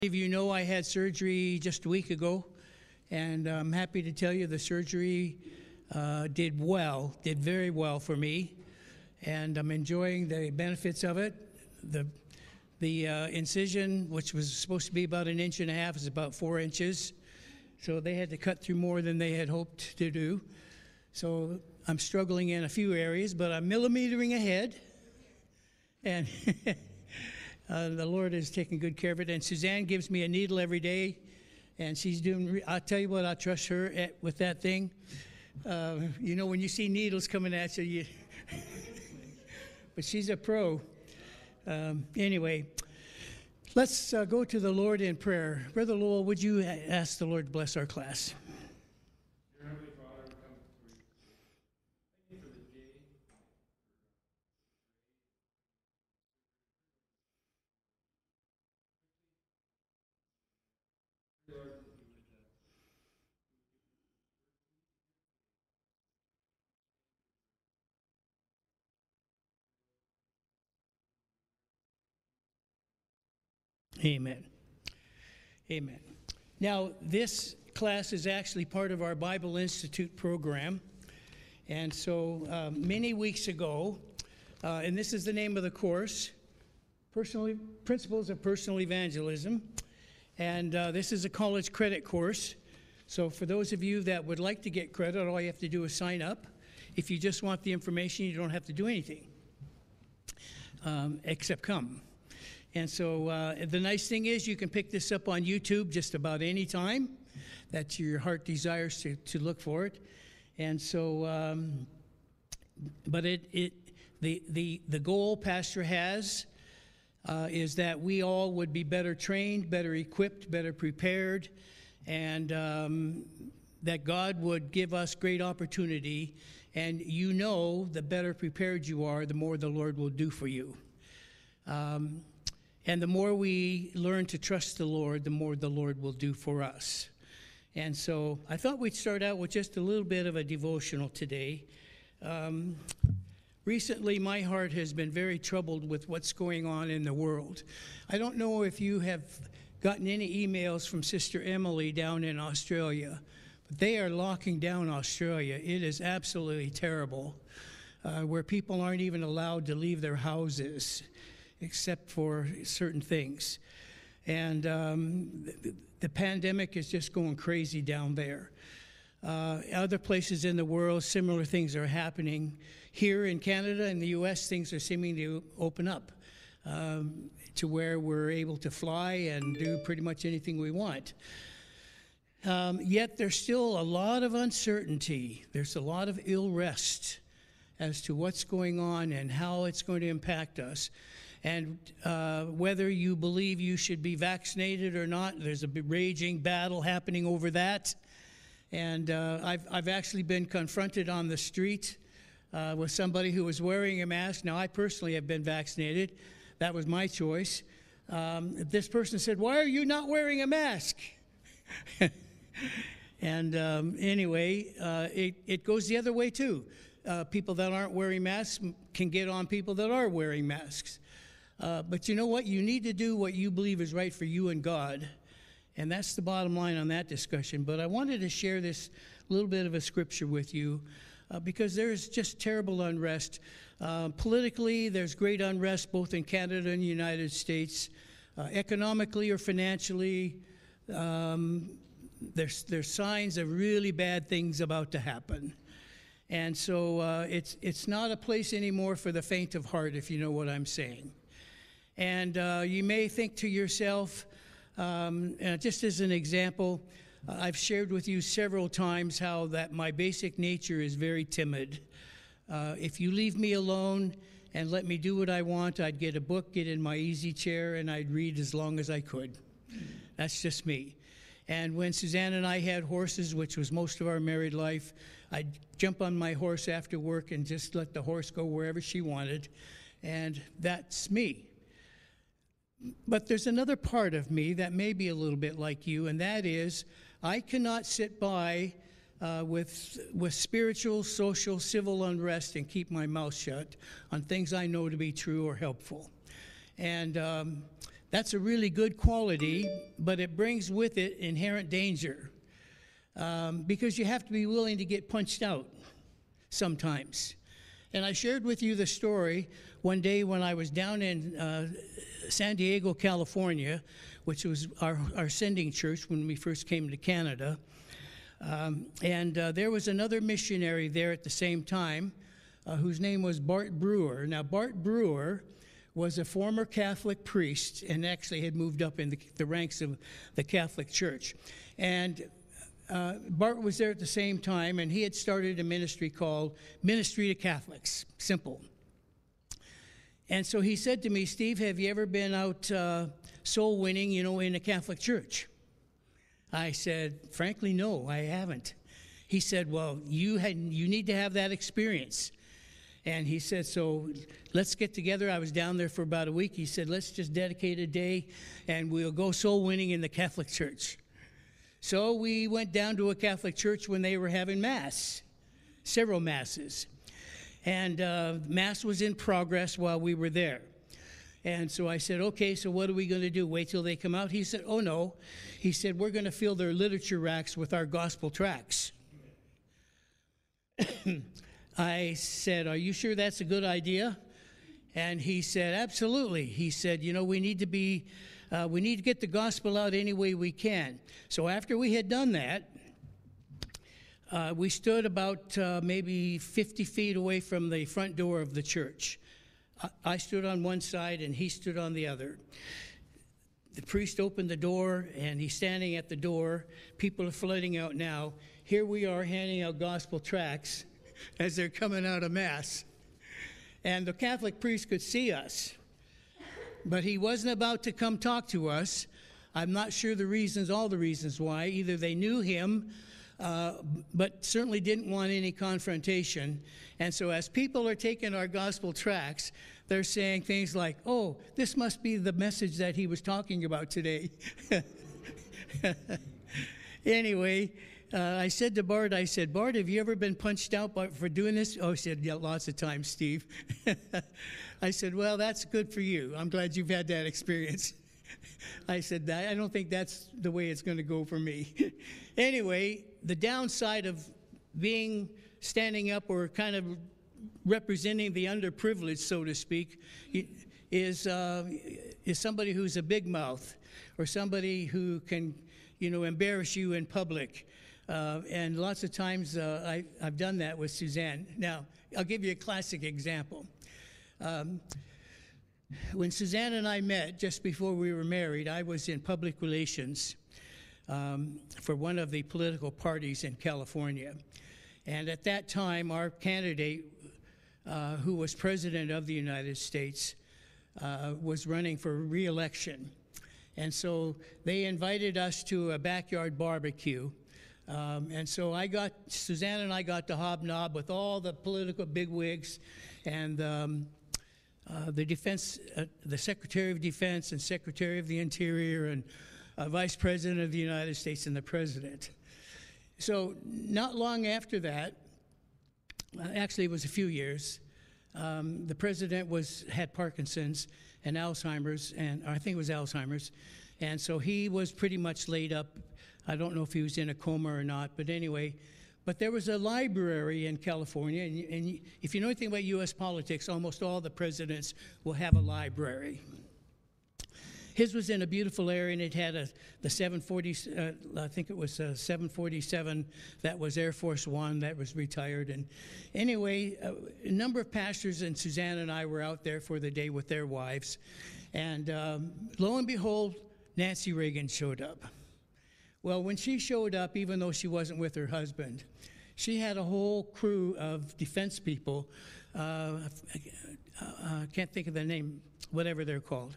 If you know, I had surgery just a week ago, and I'm happy to tell you the surgery did very well for me, and I'm enjoying the benefits of it. The incision, which was supposed to be about 1.5 inches, is about 4 inches, so they had to cut through more than they had hoped to do. So I'm struggling in a few areas, but I'm millimetering ahead, and the Lord is taking good care of it. And Suzanne gives me a needle every day, and she's doing, I'll tell you what, I trust her with that thing. You know, when you see needles coming at you, but she's a pro. Anyway, let's go to the Lord in prayer. Brother Lowell, would you ask the Lord to bless our class? Amen. Amen. Now, this class is actually part of our Bible Institute program. And so many weeks ago, and this is the name of the course, Principles of Personal Evangelism. And this is a college credit course. So for those of you that would like to get credit, all you have to do is sign up. If you just want the information, you don't have to do anything except come. And so the nice thing is you can pick this up on YouTube just about any time that your heart desires to look for it. And so, but the goal Pastor has is that we all would be better trained, better equipped, better prepared, and that God would give us great opportunity. And you know, the better prepared you are, the more the Lord will do for you. And the more we learn to trust the Lord, the more the Lord will do for us. And so I thought we'd start out with just a little bit of a devotional today. Recently, my heart has been very troubled with what's going on in the world. I don't know if you have gotten any emails from Sister Emily down in Australia, but they are locking down Australia. It is absolutely terrible, where people aren't even allowed to leave their houses except for certain things. And the pandemic is just going crazy down there. Other places in the world, similar things are happening. Here in Canada and the U.S., things are seeming to open up to where we're able to fly and do pretty much anything we want. Yet there's still a lot of uncertainty. There's a lot of ill rest as to what's going on and how it's going to impact us. And whether you believe you should be vaccinated or not, there's a raging battle happening over that. And I've actually been confronted on the street with somebody who was wearing a mask. Now, I personally have been vaccinated. That was my choice. This person said, "Why are you not wearing a mask?" And anyway, it goes the other way, too. People that aren't wearing masks can get on people that are wearing masks. But you know what? You need to do what you believe is right for you and God. And that's the bottom line on that discussion. But I wanted to share this little bit of a scripture with you because there's just terrible unrest. Politically, there's great unrest both in Canada and the United States. Economically or financially, there's signs of really bad things about to happen. And so it's not a place anymore for the faint of heart, if you know what I'm saying. And you may think to yourself, just as an example, I've shared with you several times how that my basic nature is very timid. If you leave me alone and let me do what I want, I'd get a book, get in my easy chair, and I'd read as long as I could. That's just me. And when Suzanne and I had horses, which was most of our married life, I'd jump on my horse after work and just let the horse go wherever she wanted. And that's me. But there's another part of me that may be a little bit like you, and that is I cannot sit by with spiritual, social, civil unrest and keep my mouth shut on things I know to be true or helpful. And That's a really good quality, but it brings with it inherent danger because you have to be willing to get punched out sometimes. And I shared with you the story one day when I was down in San Diego, California, which was our sending church when we first came to Canada. And there was another missionary there at the same time whose name was Bart Brewer. Now, Bart Brewer was a former Catholic priest and actually had moved up in the ranks of the Catholic Church. And Bart was there at the same time, and he had started a ministry called Ministry to Catholics, simple. And so he said to me, Steve, have you ever been out soul winning, in a Catholic church? I said, frankly, no, I haven't. He said, well, you need to have that experience. And he said, so let's get together. I was down there for about a week. He said, let's just dedicate a day, and we'll go soul winning in the Catholic Church. So we went down to a Catholic church when they were having Mass, several Masses. And Mass was in progress while we were there. And so I said, okay, so what are we going to do? Wait till they come out? He said, oh, no. He said, we're going to fill their literature racks with our gospel tracts. I said, are you sure that's a good idea? And he said, absolutely. He said, we need to get the gospel out any way we can. So after we had done that, we stood about maybe 50 feet away from the front door of the church. I stood on one side and he stood on the other. The priest opened the door and he's standing at the door. People are flooding out now. Here we are handing out gospel tracts as they're coming out of Mass. And the Catholic priest could see us, but he wasn't about to come talk to us. I'm not sure all the reasons why. Either they knew him, but certainly didn't want any confrontation. And so as people are taking our gospel tracts, they're saying things like, oh, this must be the message that he was talking about today. Anyway, I said to Bart, Bart, have you ever been punched out for doing this? Oh, he said, yeah, lots of times, Steve. I said, well, that's good for you. I'm glad you've had that experience. I said, I don't think that's the way it's going to go for me. Anyway, the downside of standing up or kind of representing the underprivileged, so to speak, is somebody who's a big mouth or somebody who can, embarrass you in public. And lots of times I've done that with Suzanne. Now, I'll give you a classic example. When Suzanne and I met just before we were married, I was in public relations for one of the political parties in California. And at that time, our candidate, who was president of the United States, was running for re-election. And so they invited us to a backyard barbecue. And so Suzanne and I got to hobnob with all the political bigwigs and the defense, the Secretary of Defense and Secretary of the Interior and Vice President of the United States and the President. So not long after that, actually it was a few years, the President had Parkinson's and Alzheimer's, and I think it was Alzheimer's, and so he was pretty much laid up. I don't know if he was in a coma or not, but anyway. But there was a library in California, and if you know anything about U.S. politics, almost all the presidents will have a library. His was in a beautiful area, and it had the 740, I think it was a 747 that was Air Force One that was retired. And anyway, a number of pastors and Suzanne and I were out there for the day with their wives. And lo and behold, Nancy Reagan showed up. Well, when she showed up, even though she wasn't with her husband, she had a whole crew of defense people. I can't think of the name, whatever they're called.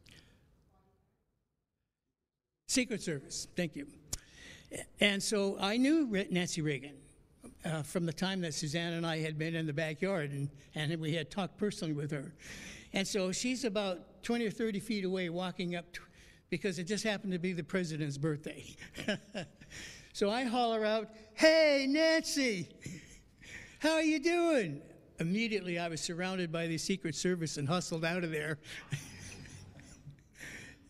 Secret Service, thank you. And so I knew Nancy Reagan from the time that Suzanne and I had been in the backyard, and we had talked personally with her. And so she's about 20 or 30 feet away walking up because it just happened to be the president's birthday. So I holler out, "Hey, Nancy, how are you doing?" Immediately I was surrounded by the Secret Service and hustled out of there.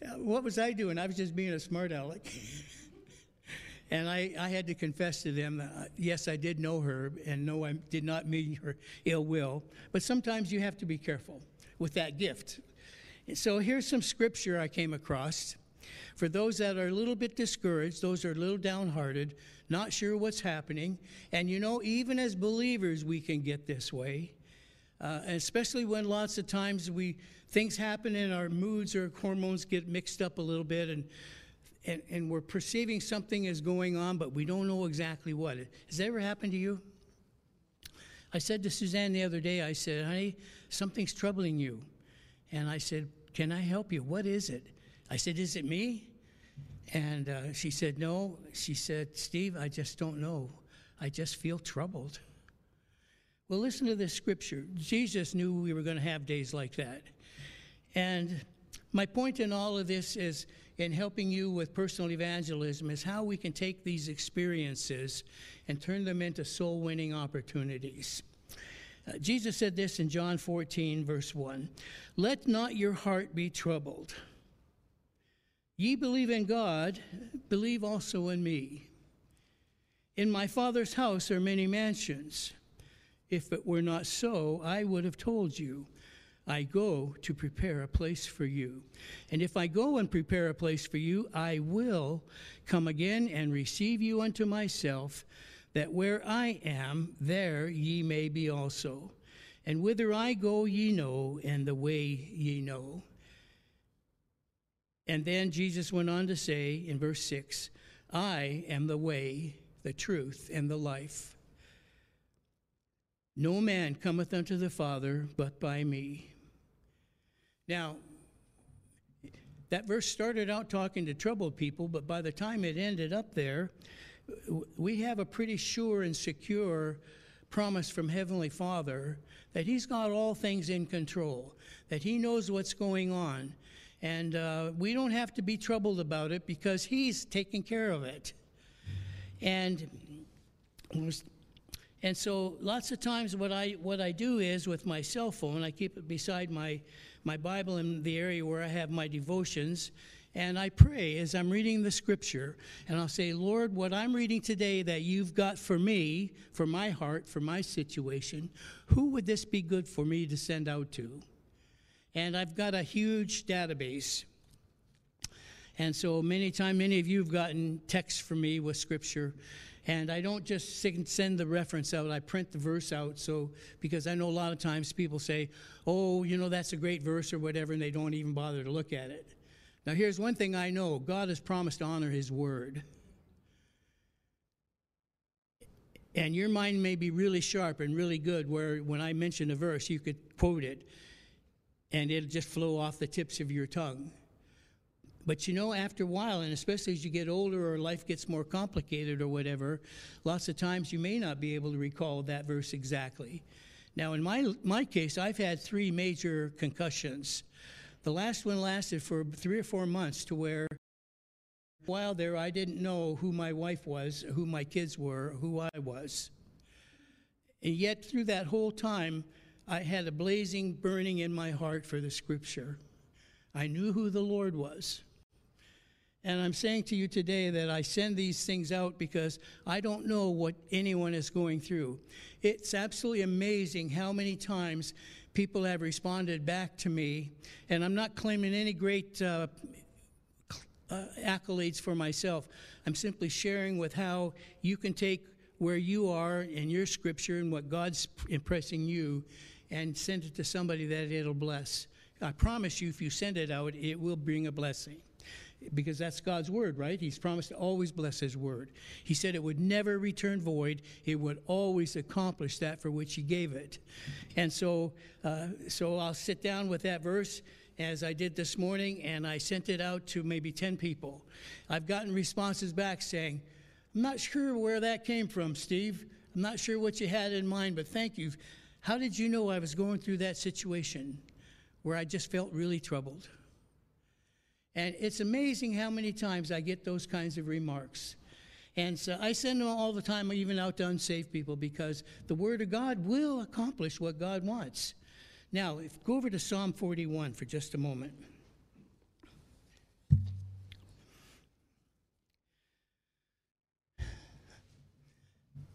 What was I doing? I was just being a smart aleck. And I had to confess to them that, yes, I did know her, and no, I did not mean her ill will. But sometimes you have to be careful with that gift. So here's some scripture I came across. For those that are a little bit discouraged, those are a little downhearted, not sure what's happening. And even as believers, we can get this way. And especially when lots of times things happen and our moods or hormones get mixed up a little bit, and we're perceiving something is going on, but we don't know exactly what. Has that ever happened to you? I said to Suzanne the other day, I said, honey, something's troubling you. And I said, can I help you? What is it? I said, is it me? And she said, no. She said, Steve, I just don't know. I just feel troubled. Well, listen to this scripture. Jesus knew we were going to have days like that. And my point in all of this is, in helping you with personal evangelism, is how we can take these experiences and turn them into soul-winning opportunities. Jesus said this in John 14, verse 1. Let not your heart be troubled. Ye believe in God, believe also in me. In my Father's house are many mansions. If it were not so, I would have told you. I go to prepare a place for you. And if I go and prepare a place for you, I will come again and receive you unto myself, that where I am, there ye may be also. And whither I go ye know, and the way ye know. And then Jesus went on to say in verse 6, I am the way, the truth, and the life. No man cometh unto the Father but by me. Now, that verse started out talking to troubled people, but by the time it ended up there, we have a pretty sure and secure promise from Heavenly Father that He's got all things in control, that He knows what's going on. And we don't have to be troubled about it because He's taking care of it. And so lots of times what I do is with my cell phone, I keep it beside my Bible in the area where I have my devotions, and I pray as I'm reading the scripture, and I'll say, Lord, what I'm reading today that you've got for me, for my heart, for my situation, who would this be good for me to send out to? And I've got a huge database. And so many of you have gotten texts from me with scripture. And I don't just send the reference out, I print the verse out, because I know a lot of times people say, oh, that's a great verse or whatever, and they don't even bother to look at it. Now here's one thing I know, God has promised to honor His word. And your mind may be really sharp and really good, where when I mention a verse, you could quote it, and it'll just flow off the tips of your tongue. But after a while, and especially as you get older or life gets more complicated or whatever, lots of times you may not be able to recall that verse exactly. Now, in my case, I've had 3 major concussions. The last one lasted for 3 or 4 months, to where while there I didn't know who my wife was, who my kids were, who I was. And yet through that whole time, I had a blazing burning in my heart for the scripture. I knew who the Lord was. And I'm saying to you today that I send these things out because I don't know what anyone is going through. It's absolutely amazing how many times people have responded back to me, and I'm not claiming any great accolades for myself. I'm simply sharing with how you can take where you are in your scripture and what God's impressing you and send it to somebody that it'll bless. I promise you, if you send it out, it will bring a blessing. Because that's God's word, right? He's promised to always bless His word. He said it would never return void. It would always accomplish that for which He gave it. And so I'll sit down with that verse as I did this morning, and I sent it out to maybe 10 people. I've gotten responses back saying, I'm not sure where that came from, Steve. I'm not sure what you had in mind, but thank you. How did you know I was going through that situation where I just felt really troubled? And it's amazing how many times I get those kinds of remarks. And so I send them all the time, even out to unsaved people, because the Word of God will accomplish what God wants. Now, go over to Psalm 41 for just a moment.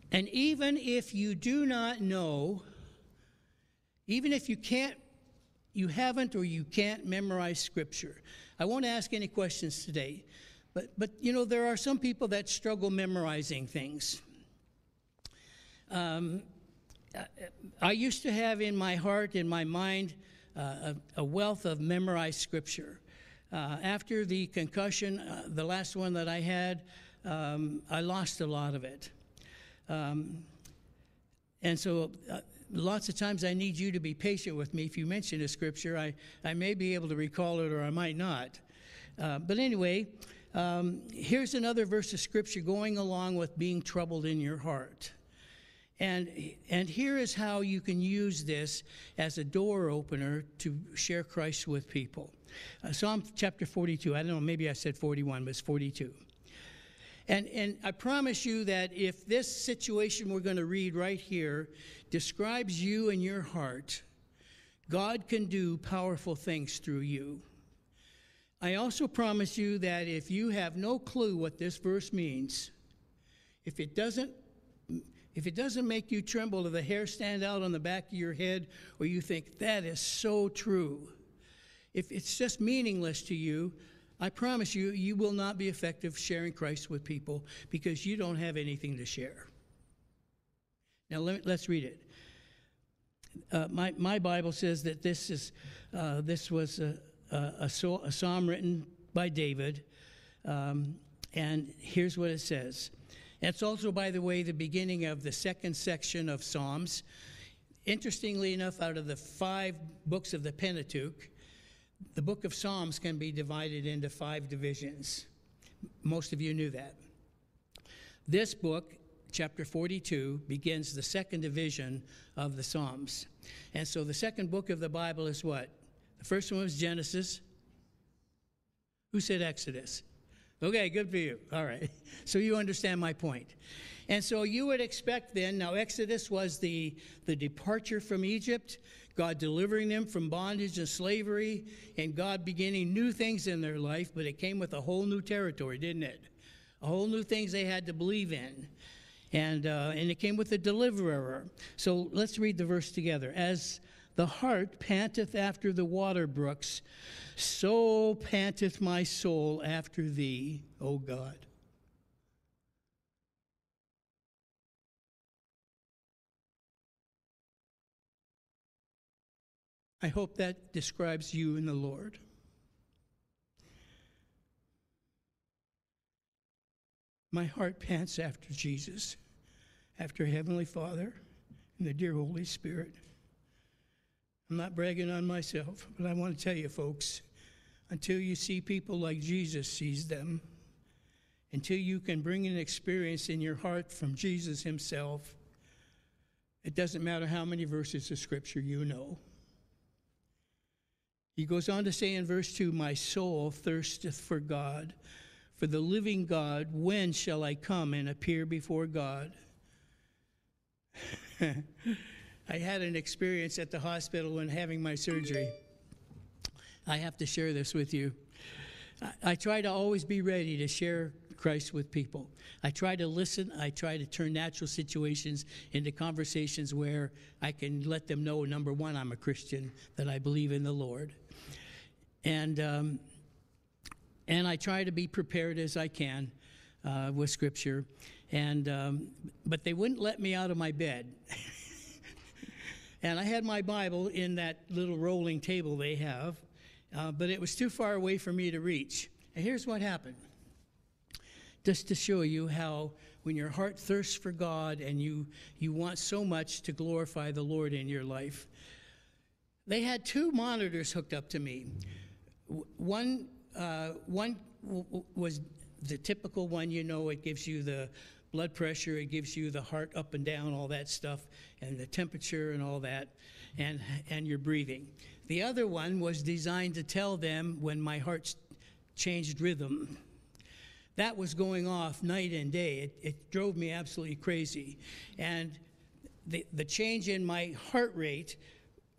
And even if you do not know, even if you haven't or you can't memorize Scripture, I won't ask any questions today. But you know, there are some people that struggle memorizing things. I used to have in my heart, in my mind, a wealth of memorized Scripture. After the concussion, the last one that I had, I lost a lot of it. And so lots of times I need you to be patient with me. If you mention a Scripture, I may be able to recall it or I might not. But anyway, here's another verse of Scripture going along with being troubled in your heart. And here is how you can use this as a door opener to share Christ with people. Psalm chapter 42. I don't know, maybe I said 41, but it's 42. And I promise you that if this situation we're going to read right here describes you and your heart, God can do powerful things through you. I also promise you that if you have no clue what this verse means, if it doesn't make you tremble or the hair stand out on the back of your head, or you think that is so true, if it's just meaningless to you, I promise you, you will not be effective sharing Christ with people because you don't have anything to share. Now let's read it. My Bible says that this was a psalm written by David, and here's what it says. It's also, by the way, the beginning of the second section of Psalms. Interestingly enough, out of the 5 books of the Pentateuch, the book of Psalms can be divided into 5 divisions. Most of you knew that. This book, chapter 42, begins the second division of the Psalms. And so the second book of the Bible is what? The first one was Genesis. Who said Exodus? Okay, good for you. All right. So you understand my point. And so you would expect then, now Exodus was the departure from Egypt, God delivering them from bondage and slavery, and God beginning new things in their life, but it came with a whole new territory, didn't it? A whole new things they had to believe in. And it came with a deliverer. So let's read the verse together. As the hart panteth after the water brooks, so panteth my soul after thee, O God. I hope that describes you and the Lord. My heart pants after Jesus, after Heavenly Father and the dear Holy Spirit. I'm not bragging on myself, but I want to tell you, folks, until you see people like Jesus sees them, until you can bring an experience in your heart from Jesus himself, it doesn't matter how many verses of Scripture you know. He goes on to say in verse 2, my soul thirsteth for God, for the living God. When shall I come and appear before God? I had an experience at the hospital when having my surgery. I have to share this with you. I try to always be ready to share Christ with people. I try to listen. I try to turn natural situations into conversations where I can let them know, number one, I'm a Christian, that I believe in the Lord. And I try to be prepared as I can with Scripture. But they wouldn't let me out of my bed. And I had my Bible in that little rolling table they have, but it was too far away for me to reach. And here's what happened. Just to show you how when your heart thirsts for God and you want so much to glorify the Lord in your life, they had 2 monitors hooked up to me. One was the typical one, you know, it gives you the blood pressure, it gives you the heart up and down, all that stuff, and the temperature and all that, and your breathing. The other one was designed to tell them when my heart changed rhythm. That was going off night and day. It drove me absolutely crazy. And the change in my heart rate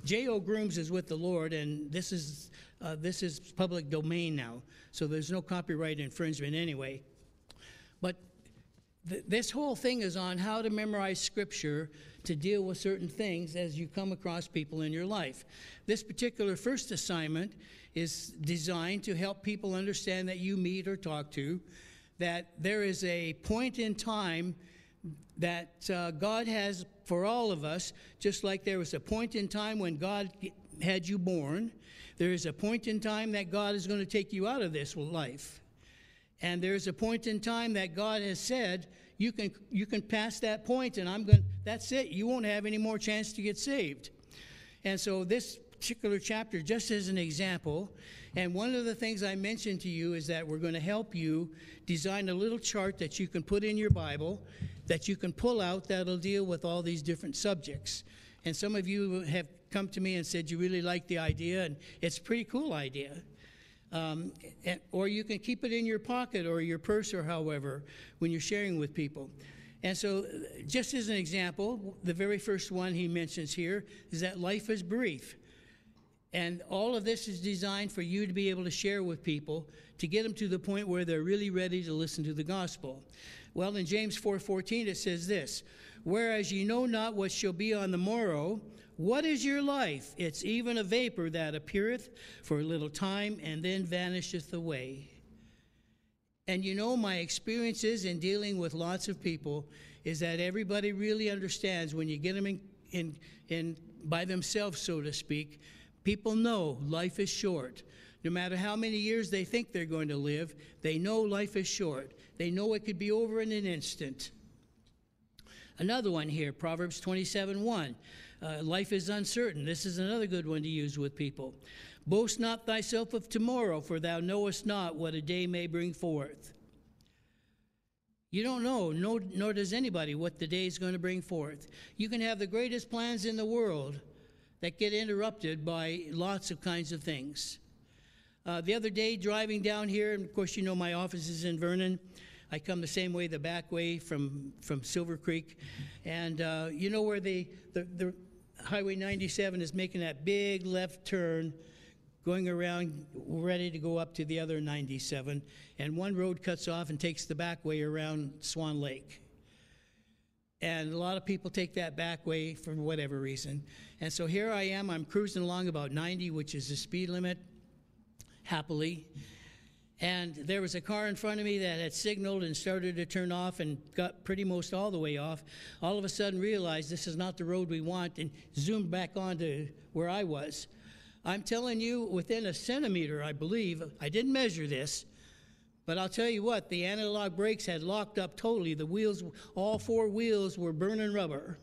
J.O. Grooms is with the Lord, and this is public domain now, so there's no copyright infringement anyway. But this whole thing is on how to memorize Scripture to deal with certain things as you come across people in your life. This particular first assignment is designed to help people understand that you meet or talk to, that there is a point in time that God has for all of us, just like there was a point in time when God had you born. There is a point in time that God is going to take you out of this life. And there's a point in time that God has said, you can pass that point, and that's it. You won't have any more chance to get saved. And so this particular chapter, just as an example, and one of the things I mentioned to you is that we're going to help you design a little chart that you can put in your Bible, that you can pull out, that'll deal with all these different subjects. And some of you have come to me and said you really like the idea, and it's a pretty cool idea. Or you can keep it in your pocket or your purse or however when you're sharing with people. And so just as an example, the very first one he mentions here is that life is brief. And all of this is designed for you to be able to share with people to get them to the point where they're really ready to listen to the gospel. Well, in James 4:14 it says this, whereas ye know not what shall be on the morrow, what is your life? It's even a vapor that appeareth for a little time and then vanisheth away. And you know, my experiences in dealing with lots of people is that everybody really understands when you get them in by themselves, so to speak. People know life is short. No matter how many years they think they're going to live, they know life is short. They know it could be over in an instant. Another one here, Proverbs 27:1. Life is uncertain. This is another good one to use with people. Boast not thyself of tomorrow, for thou knowest not what a day may bring forth. You don't know, nor does anybody, what the day is going to bring forth. You can have the greatest plans in the world that get interrupted by lots of kinds of things. The other day, driving down here, and of course you know my office is in Vernon. I come the same way, the back way from Silver Creek. And you know where the Highway 97 is making that big left turn, going around, ready to go up to the other 97. And one road cuts off and takes the back way around Swan Lake. And a lot of people take that back way for whatever reason. And so here I am, I'm cruising along about 90, which is the speed limit, happily. And there was a car in front of me that had signaled and started to turn off and got pretty most all the way off. All of a sudden realized this is not the road we want and zoomed back onto where I was. I'm telling you, within a centimeter, I believe, I didn't measure this, but I'll tell you what, the analog brakes had locked up totally. The wheels, all four wheels were burning rubber.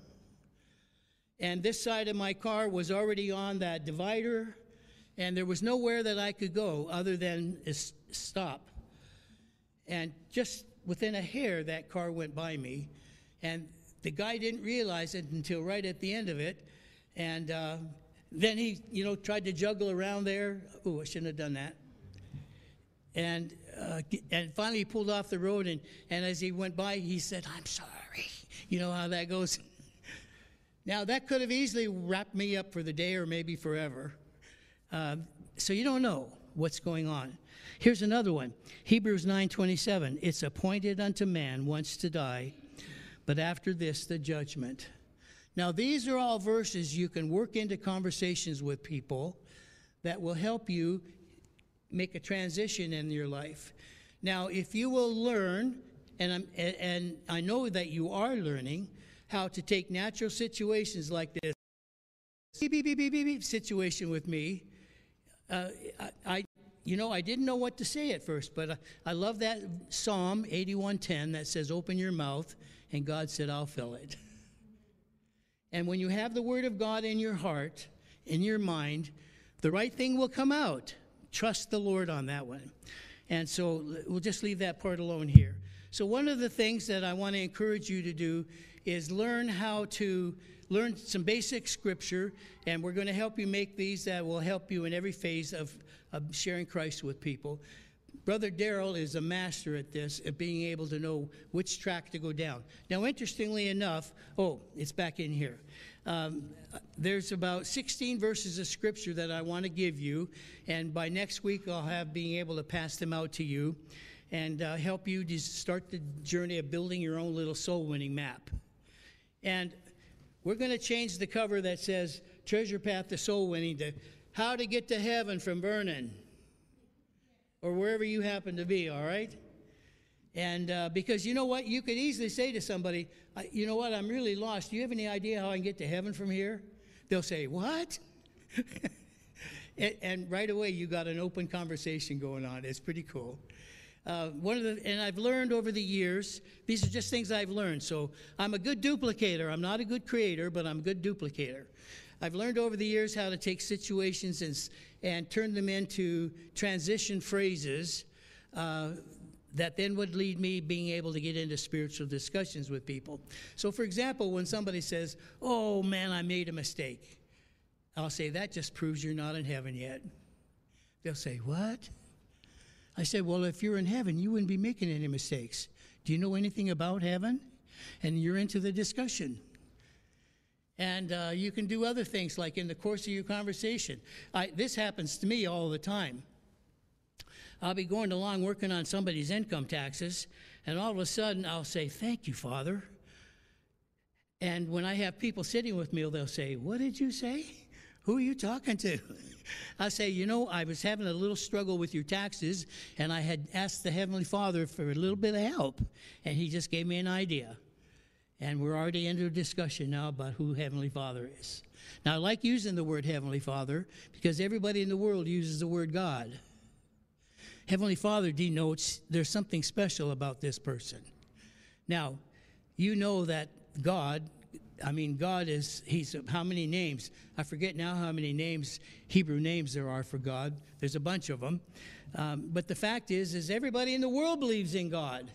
And this side of my car was already on that divider, and there was nowhere that I could go other than stop. And just within a hair, that car went by me. And the guy didn't realize it until right at the end of it. And then he, tried to juggle around there. Oh, I shouldn't have done that. And finally he pulled off the road, and as he went by, he said, "I'm sorry." You know how that goes. Now, that could have easily wrapped me up for the day or maybe forever. So you don't know what's going on. Here's another one. Hebrews 9:27. It's appointed unto man once to die, but after this the judgment. Now, these are all verses you can work into conversations with people that will help you make a transition in your life. Now, if you will learn, and I know that you are learning, how to take natural situations like this beep, beep, beep, beep, beep situation with me, I didn't know what to say at first, but I love that Psalm 81:10 that says, "Open your mouth," and God said, "I'll fill it." And when you have the Word of God in your heart, in your mind, the right thing will come out. Trust the Lord on that one. And so we'll just leave that part alone here. So one of the things that I want to encourage you to do is learn some basic scripture, and we're going to help you make these that will help you in every phase of sharing Christ with people. Brother Darrell is a master at this, at being able to know which track to go down. Now, interestingly enough, it's back in here. There's about 16 verses of Scripture that I want to give you, and by next week I'll have being able to pass them out to you and help you to start the journey of building your own little soul-winning map. And we're going to change the cover that says Treasure Path to Soul Winning to How to Get to Heaven from Vernon, or wherever you happen to be, all right? And because you know what? You could easily say to somebody, you know what? I'm really lost. Do you have any idea how I can get to heaven from here? They'll say, what? and right away, you got an open conversation going on. It's pretty cool. And I've learned over the years, these are just things I've learned. So I'm a good duplicator. I'm not a good creator, but I'm a good duplicator. I've learned over the years how to take situations and turn them into transition phrases that then would lead me being able to get into spiritual discussions with people. So, for example, when somebody says, oh, man, I made a mistake, I'll say, that just proves you're not in heaven yet. They'll say, what? I said, well, if you're in heaven, you wouldn't be making any mistakes. Do you know anything about heaven? And you're into the discussion. And you can do other things, like in the course of your conversation. This happens to me all the time. I'll be going along working on somebody's income taxes, and all of a sudden I'll say, thank you, Father. And when I have people sitting with me, they'll say, what did you say? Who are you talking to? I say, I was having a little struggle with your taxes, and I had asked the Heavenly Father for a little bit of help, and He just gave me an idea. And we're already into a discussion now about who Heavenly Father is. Now, I like using the word Heavenly Father because everybody in the world uses the word God. Heavenly Father denotes there's something special about this person. Now, you know that God is, He's how many names? I forget now how many names, Hebrew names there are for God. There's a bunch of them. But the fact is everybody in the world believes in God.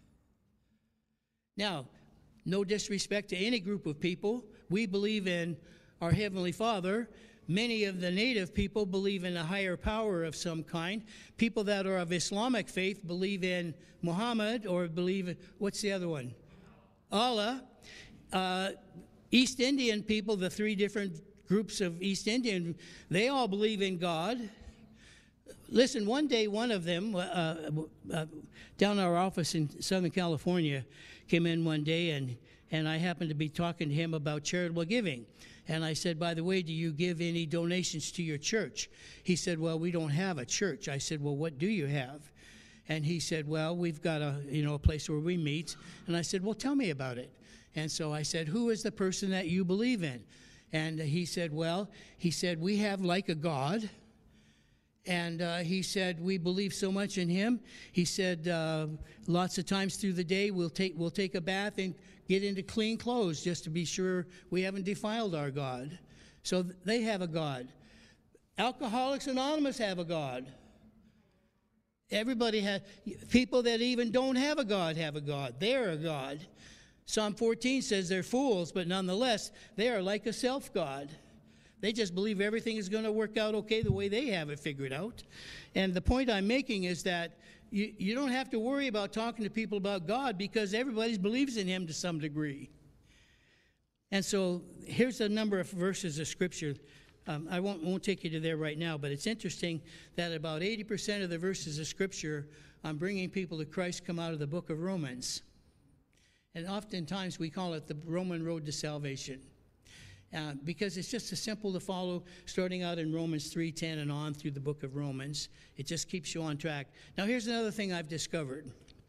Now, no disrespect to any group of people. We believe in our Heavenly Father. Many of the native people believe in a higher power of some kind. People that are of Islamic faith believe in Muhammad, or believe, what's the other one? Allah. East Indian people, the three different groups of East Indian, they all believe in God. Listen, one day one of them, down our office in Southern California, came in one day, and I happened to be talking to him about charitable giving. And I said, by the way, do you give any donations to your church? He said, well, we don't have a church. I said, well, what do you have? And he said, well, we've got a place where we meet. And I said, well, tell me about it. And so I said, who is the person that you believe in? And he said, we have like a God. And he said, we believe so much in Him. He said, lots of times through the day, we'll take a bath and get into clean clothes just to be sure we haven't defiled our God. So they have a God. Alcoholics Anonymous have a God. Everybody has. People that even don't have a God have a God. They're a God. Psalm 14 says they're fools, but nonetheless, they are like a self-God. They just believe everything is going to work out okay the way they have it figured out. And the point I'm making is that you don't have to worry about talking to people about God because everybody believes in Him to some degree. And so here's a number of verses of Scripture. I won't take you to there right now, but it's interesting that about 80% of the verses of Scripture on bringing people to Christ come out of the book of Romans. And oftentimes we call it the Roman road to salvation. Because it's just as simple to follow, starting out in Romans 3:10 and on through the book of Romans. It just keeps you on track. Now, here's another thing I've discovered.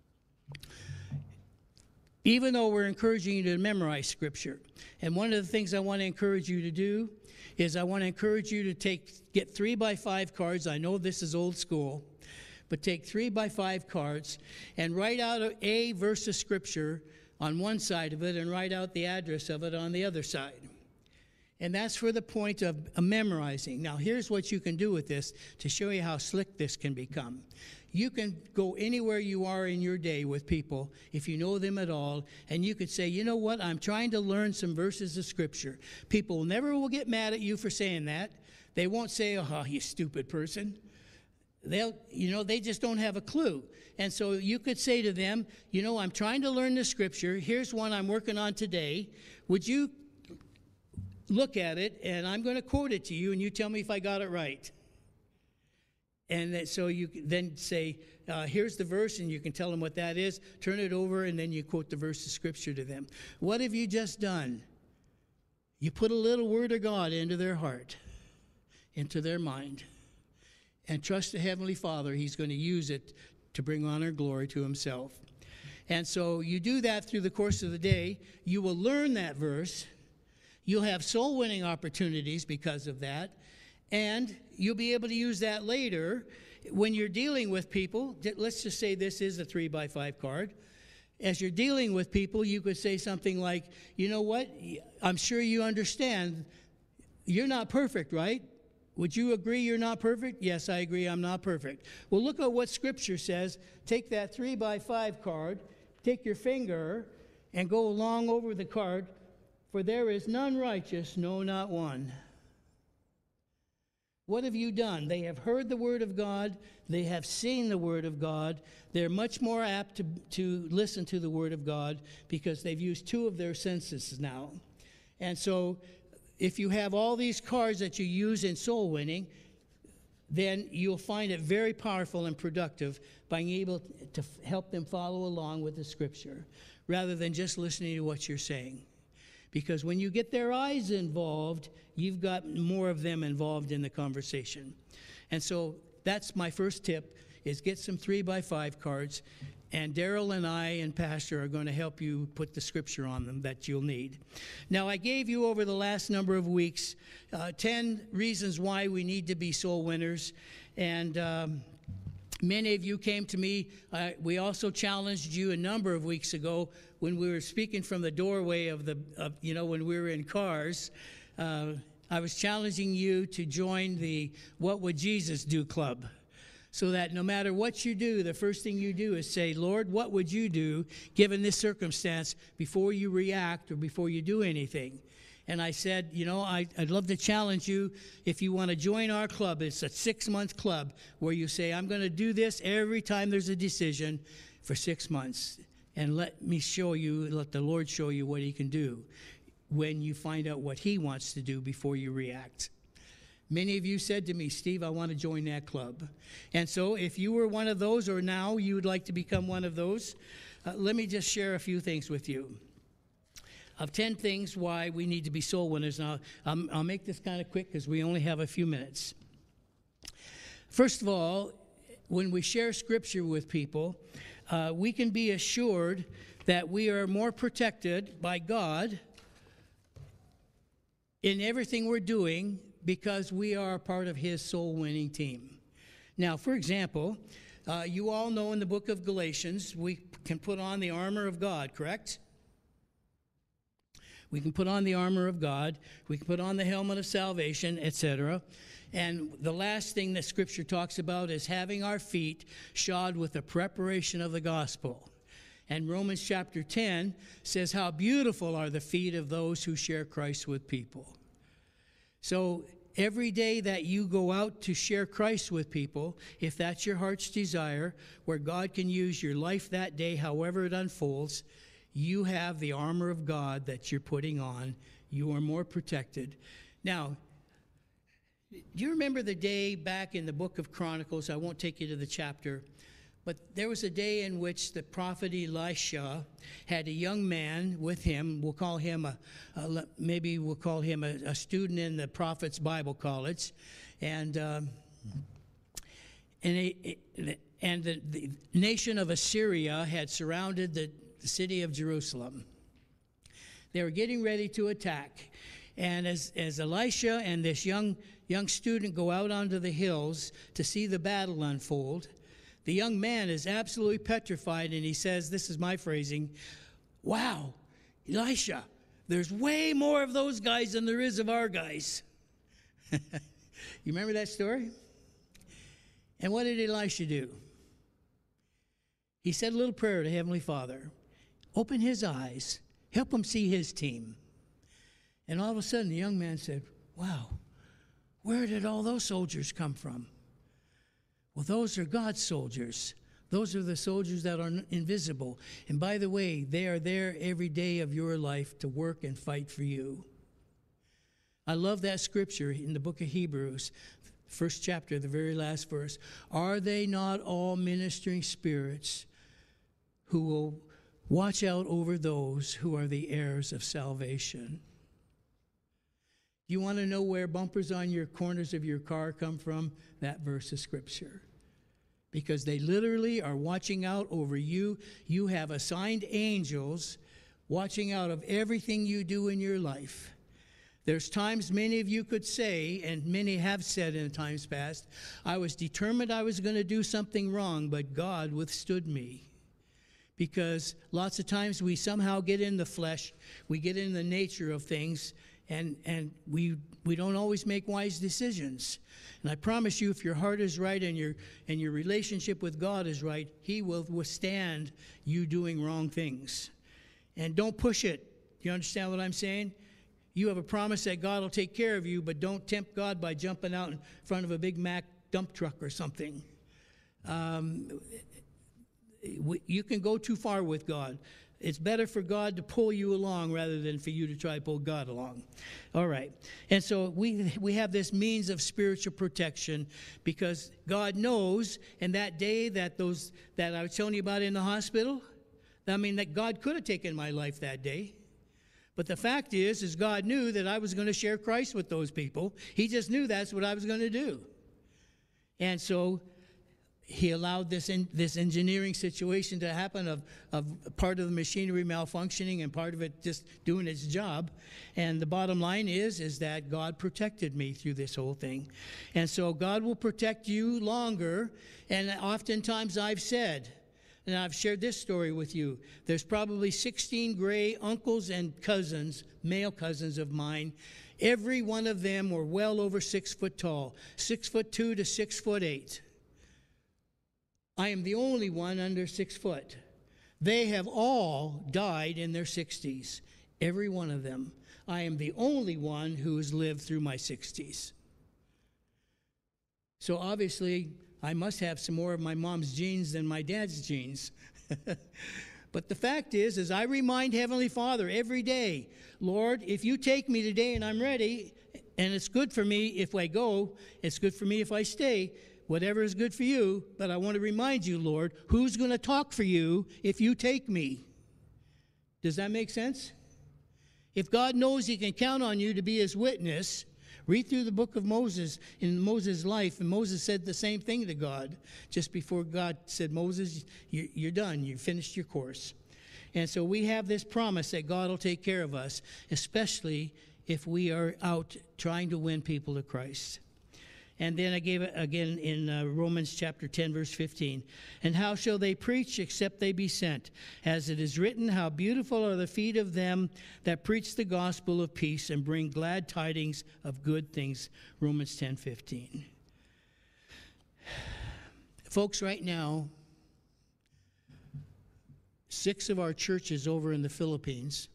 Even though we're encouraging you to memorize Scripture, and one of the things I want to encourage you to do is I want to encourage you to get 3x5 cards. I know this is old school, but take 3x5 cards and write out a verse of Scripture on one side of it and write out the address of it on the other side. And that's for the point of memorizing. Now, here's what you can do with this to show you how slick this can become. You can go anywhere you are in your day with people, if you know them at all, and you could say, you know what, I'm trying to learn some verses of Scripture. People never will get mad at you for saying that. They won't say, oh, you stupid person. they just don't have a clue. And so you could say to them, I'm trying to learn the scripture. Here's one I'm working on today. Would you look at it, and I'm going to quote it to you, and you tell me if I got it right. And so you then say, here's the verse, and you can tell them what that is. Turn it over, and then you quote the verse of scripture to them. What have you just done? You put a little word of God into their heart, into their mind, and trust the Heavenly Father. He's going to use it to bring honor and glory to himself. And so you do that through the course of the day. You will learn that verse. You'll have soul-winning opportunities because of that. And you'll be able to use that later when you're dealing with people. Let's just say this is a 3x5 card. As you're dealing with people, you could say something like, you know what? I'm sure you understand you're not perfect, right? Would you agree you're not perfect? Yes, I agree I'm not perfect. Well, look at what Scripture says. Take that 3x5 card, take your finger, and go along over the card. For there is none righteous, no, not one. What have you done? They have heard the word of God. They have seen the word of God. They're much more apt to listen to the word of God because they've used two of their senses now. And so if you have all these cards that you use in soul winning, then you'll find it very powerful and productive by being able to help them follow along with the scripture rather than just listening to what you're saying. Because when you get their eyes involved, you've got more of them involved in the conversation. And so that's my first tip, is get some 3x5 cards. And Daryl and I and Pastor are going to help you put the scripture on them that you'll need. Now, I gave you over the last number of weeks 10 reasons why we need to be soul winners. And many of you came to me. We also challenged you a number of weeks ago when we were speaking from the doorway of when we were in cars. I was challenging you to join the What Would Jesus Do Club, so that no matter what you do, the first thing you do is say, Lord, what would you do given this circumstance before you react or before you do anything? And I said, I'd love to challenge you if you want to join our club. It's a 6-month club where you say, I'm going to do this every time there's a decision for 6 months. And let the Lord show you what he can do when you find out what he wants to do before you react. Many of you said to me, Steve, I want to join that club. And so if you were one of those, or now you would like to become one of those, let me just share a few things with you. Of 10 things why we need to be soul winners. Now, I'll make this kind of quick because we only have a few minutes. First of all, when we share scripture with people, we can be assured that we are more protected by God in everything we're doing because we are a part of his soul-winning team. Now, for example, you all know in the book of Galatians, we can put on the armor of God, correct? We can put on the armor of God. We can put on the helmet of salvation, etc. And the last thing that Scripture talks about is having our feet shod with the preparation of the gospel. And Romans chapter 10 says, how beautiful are the feet of those who share Christ with people. So every day that you go out to share Christ with people, if that's your heart's desire, where God can use your life that day, however it unfolds, you have the armor of God that you're putting on. You are more protected. Now, do you remember the day back in the book of Chronicles? I won't take you to the chapter, but there was a day in which the prophet Elisha had a young man with him. We'll call him a student in the prophet's Bible college, and the nation of Assyria had surrounded the city of Jerusalem. They were getting ready to attack, and as Elisha and this young student go out onto the hills to see the battle unfold, the young man is absolutely petrified, and he says, this is my phrasing, wow, Elisha, there's way more of those guys than there is of our guys. You remember that story? And what did Elisha do? He said a little prayer to Heavenly Father. Open his eyes. Help him see his team. And all of a sudden, the young man said, wow, where did all those soldiers come from? Well, those are God's soldiers. Those are the soldiers that are invisible. And by the way, they are there every day of your life to work and fight for you. I love that scripture in the book of Hebrews, first chapter, the very last verse. Are they not all ministering spirits who will watch out over those who are the heirs of salvation? You want to know where bumpers on your corners of your car come from? That verse of scripture. Because they literally are watching out over you. You have assigned angels watching out of everything you do in your life. There's times many of you could say, and many have said in times past, I was determined I was going to do something wrong, but God withstood me. Because lots of times we somehow get in the flesh, we get in the nature of things, and we don't always make wise decisions. And I promise you, if your heart is right and your relationship with God is right, He will withstand you doing wrong things. And don't push it. Do you understand what I'm saying? You have a promise that God will take care of you, but don't tempt God by jumping out in front of a Big Mac dump truck or something. You can go too far with God. It's better for God to pull you along rather than for you to try to pull God along. All right. And so we have this means of spiritual protection because God knows, and that day that I was telling you about in the hospital, that God could have taken my life that day. But the fact is God knew that I was going to share Christ with those people. He just knew that's what I was going to do. And so He allowed this engineering situation to happen of part of the machinery malfunctioning and part of it just doing its job. And the bottom line is that God protected me through this whole thing. And so God will protect you longer. And oftentimes I've said, and I've shared this story with you, there's probably 16 gray uncles and cousins, male cousins of mine. Every one of them were well over 6 foot tall, 6'2" to 6'8". I am the only one under 6 foot. They have all died in their 60s, every one of them. I am the only one who has lived through my 60s. So obviously, I must have some more of my mom's genes than my dad's genes. But the fact is I remind Heavenly Father every day, Lord, if you take me today and I'm ready, and it's good for me if I go, it's good for me if I stay, whatever is good for you, but I want to remind you, Lord, who's going to talk for you if you take me? Does that make sense? If God knows He can count on you to be His witness, read through the book of Moses, in Moses' life, and Moses said the same thing to God just before God said, Moses, you're done. You finished your course. And so we have this promise that God will take care of us, especially if we are out trying to win people to Christ. And then I gave it again in Romans chapter 10, verse 15. And how shall they preach except they be sent? As it is written, how beautiful are the feet of them that preach the gospel of peace and bring glad tidings of good things. Romans 10, 15. Folks, right now, 6 of our churches over in the Philippines,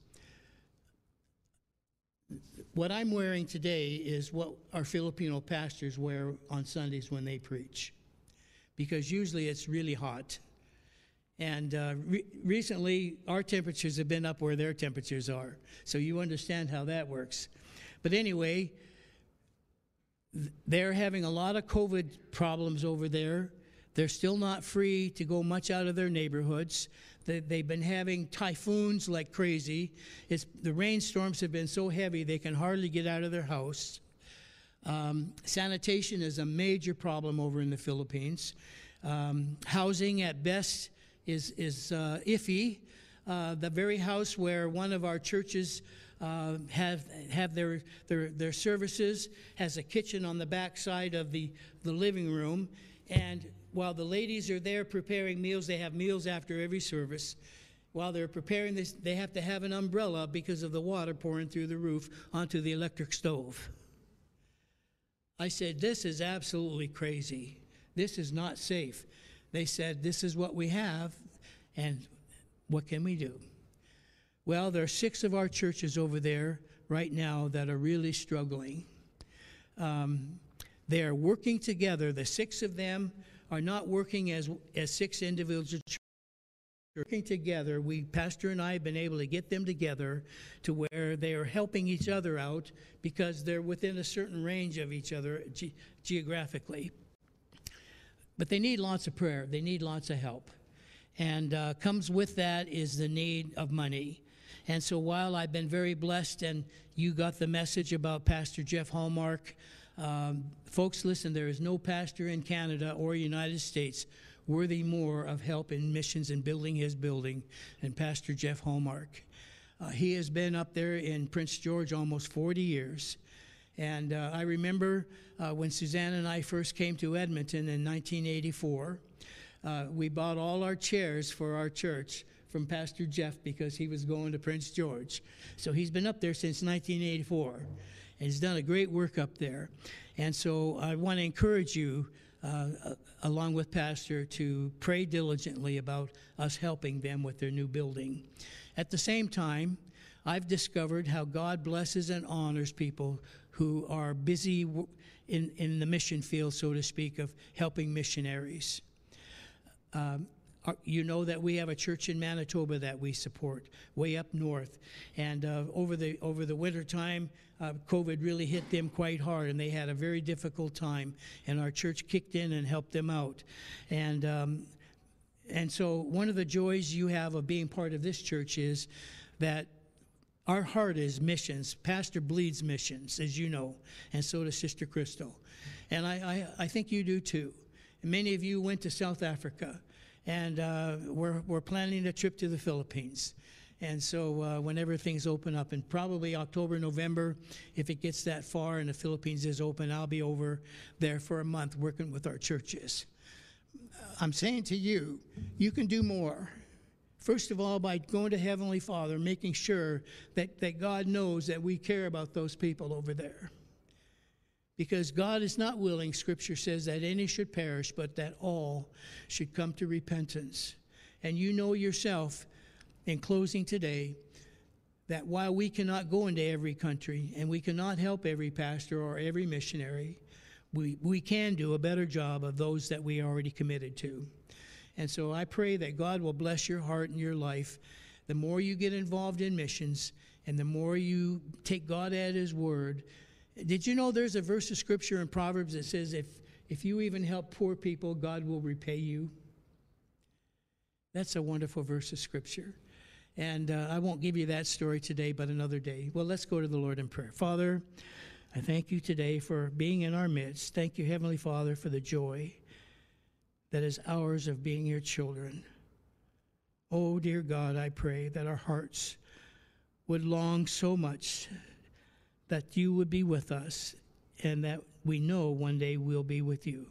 what I'm wearing today is what our Filipino pastors wear on Sundays when they preach, because usually it's really hot. And recently, our temperatures have been up where their temperatures are, so you understand how that works. But anyway, they're having a lot of COVID problems over there. They're still not free to go much out of their neighborhoods. They've been having typhoons like crazy. The rainstorms have been so heavy they can hardly get out of their house. Sanitation is a major problem over in the Philippines. Housing at best is iffy. The very house where one of our churches have their services has a kitchen on the back side of the living room, and while the ladies are there preparing meals, they have meals after every service. While they're preparing this, they have to have an umbrella because of the water pouring through the roof onto the electric stove. I said, this is absolutely crazy. This is not safe. They said, this is what we have, and what can we do? Well, there are 6 of our churches over there right now that are really struggling. They are working together. The 6 of them are not working as 6 individual churches. Working together, Pastor and I have been able to get them together to where they are helping each other out because they're within a certain range of each other geographically. But they need lots of prayer. They need lots of help. And comes with that is the need of money. And so while I've been very blessed and you got the message about Pastor Jeff Hallmark, folks, listen, there is no pastor in Canada or United States worthy more of help in missions and building his building than Pastor Jeff Hallmark. He has been up there in Prince George almost 40 years. And I remember when Suzanne and I first came to Edmonton in 1984, we bought all our chairs for our church from Pastor Jeff because he was going to Prince George. So he's been up there since 1984, and he's done a great work up there. And so I want to encourage you, along with Pastor, to pray diligently about us helping them with their new building. At the same time, I've discovered how God blesses and honors people who are busy in the mission field, so to speak, of helping missionaries. You know that we have a church in Manitoba that we support, way up north. And over the winter time, COVID really hit them quite hard, and they had a very difficult time. And our church kicked in and helped them out. And so one of the joys you have of being part of this church is that our heart is missions. Pastor bleeds missions, as you know, and so does Sister Crystal. And I think you do too. And many of you went to South Africa, and we're planning a trip to the Philippines. And so whenever things open up, and probably October, November, if it gets that far and the Philippines is open, I'll be over there for a month working with our churches. I'm saying to you, you can do more. First of all, by going to Heavenly Father, making sure that God knows that we care about those people over there. Because God is not willing, Scripture says, that any should perish, but that all should come to repentance. And you know yourself, in closing today, that while we cannot go into every country and we cannot help every pastor or every missionary, we can do a better job of those that we already committed to. And so I pray that God will bless your heart and your life. The more you get involved in missions and the more you take God at His word. Did you know there's a verse of Scripture in Proverbs that says, if you even help poor people, God will repay you? That's a wonderful verse of Scripture. And I won't give you that story today, but another day. Well, let's go to the Lord in prayer. Father, I thank you today for being in our midst. Thank you, Heavenly Father, for the joy that is ours of being your children. Oh, dear God, I pray that our hearts would long so much that you would be with us and that we know one day we'll be with you.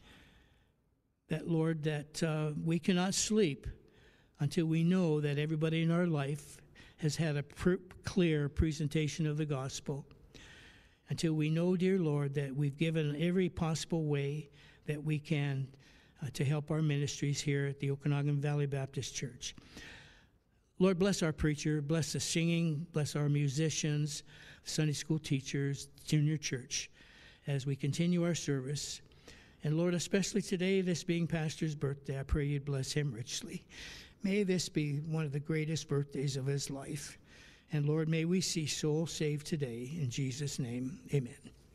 That, Lord, that we cannot sleep until we know that everybody in our life has had a clear presentation of the gospel. Until we know, dear Lord, that we've given every possible way that we can to help our ministries here at the Okanagan Valley Baptist Church. Lord, bless our preacher, bless the singing, bless our musicians, Sunday school teachers, junior church, as we continue our service. And Lord, especially today, this being Pastor's birthday, I pray you'd bless him richly. May this be one of the greatest birthdays of his life. And Lord, may we see souls saved today. In Jesus' name, amen.